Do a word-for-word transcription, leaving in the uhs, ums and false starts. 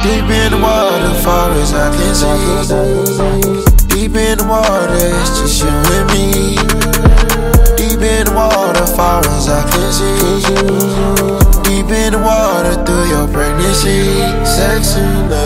Deep in the water, far as I can see. Deep in the water, it's just you and me. Deep in the water, far as I can see. Deep in the water, through your pregnancy. Sex and love.